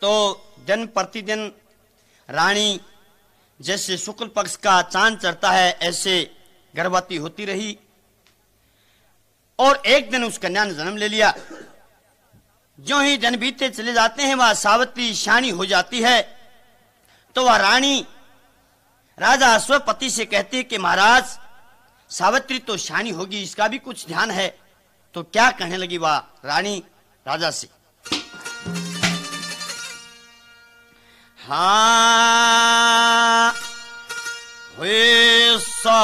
तो दिन प्रतिदिन रानी जैसे शुक्ल पक्ष का चांद चढ़ता है ऐसे गर्भवती होती रही और एक दिन उस कन्या ने जन्म ले लिया। जो ही दिन बीते चले जाते हैं वह सावित्री शानी हो जाती है। तो वह रानी राजा अश्वपति से कहती है कि महाराज सावित्री तो शानी होगी, इसका भी कुछ ध्यान है। तो क्या कहने लगी वह रानी राजा से, हाँ वे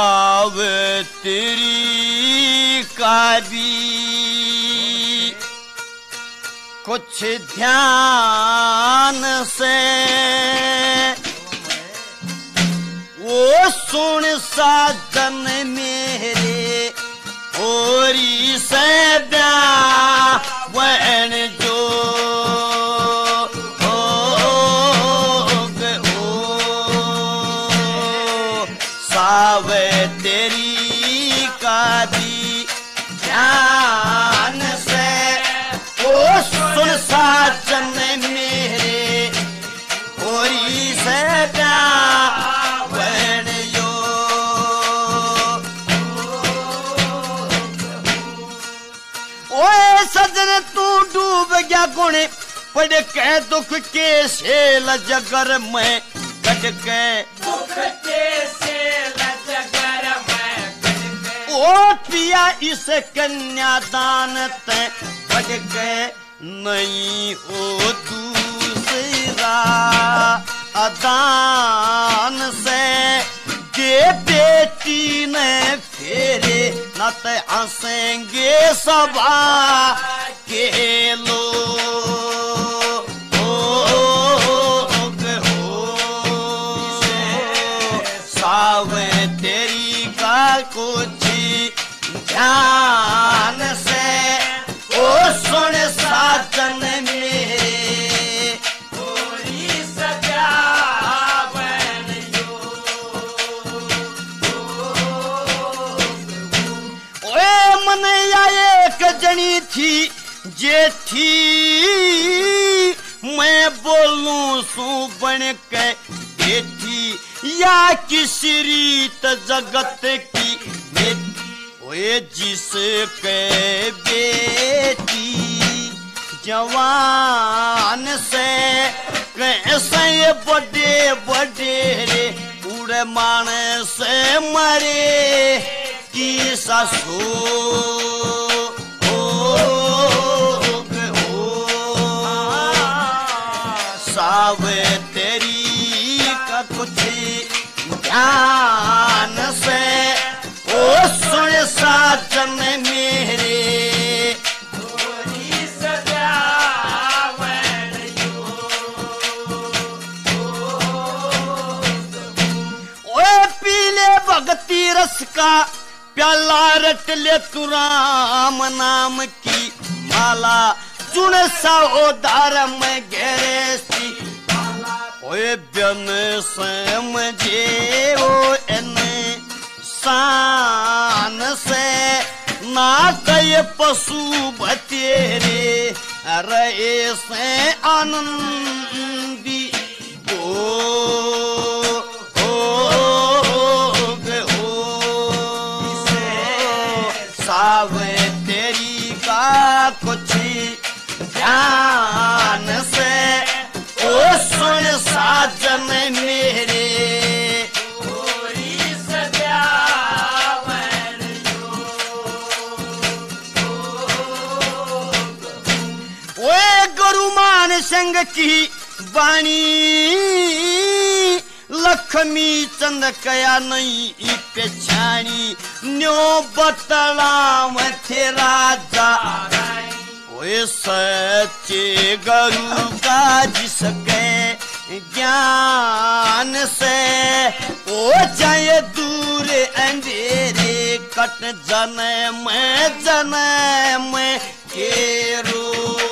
सावित्री का भी कुछ ध्यान से वो सुन साजन मेरे होरी से ब्यावन जो सावित्री का भी ध्यान से वो सुन साजन मेरे होरी से ब्यावन जो। ओए सजन तू डूब गया गुणे पड़ के दुख के सेल जगर में कट के दुख के सेल जगर में कट के ओ पिया इस कन्यादान ते कट के नहीं ओ दूसरा अदान से दे बेटी ने फेरे न ते हंसेंगे सभा के लोग। सावित्री का कुछ ध्यान से ओ सुन साजन मेरे होरी सजावन जो। ओए मन एक जनी थी जेठी मैं बोलूं सू बन के बेटी या किसी रीत जगत की बेटी। ओए जिसके बेटी जवान से कैसे बड़े बड़े उड़े माने से मरे की ससु सावित्री का कुछ ध्यान से ओ सुन साजन मेरे होरी सजावन जो। ओए पीले भगती रस का प्याला रट ले तू राम नाम की माला चुन सा उदार में घेरे सी। ओए ब्यन से मुझे ओ एन शान से ना कहे पशु बतेरे रहे से आनंदी हो सावित्री का कुछ ध्यान से ओ सुन साजन मेरे होरी सजावन जो। ओए गुरुमान संग की वाणी लक्ष्मी चंद कया नहीं पेछानी न्यो बतलाव थे राजा। ओए सच्चे गुरु का जिसके ज्ञान से ओ जाए दूर अंधेरे कट जन्म के रो।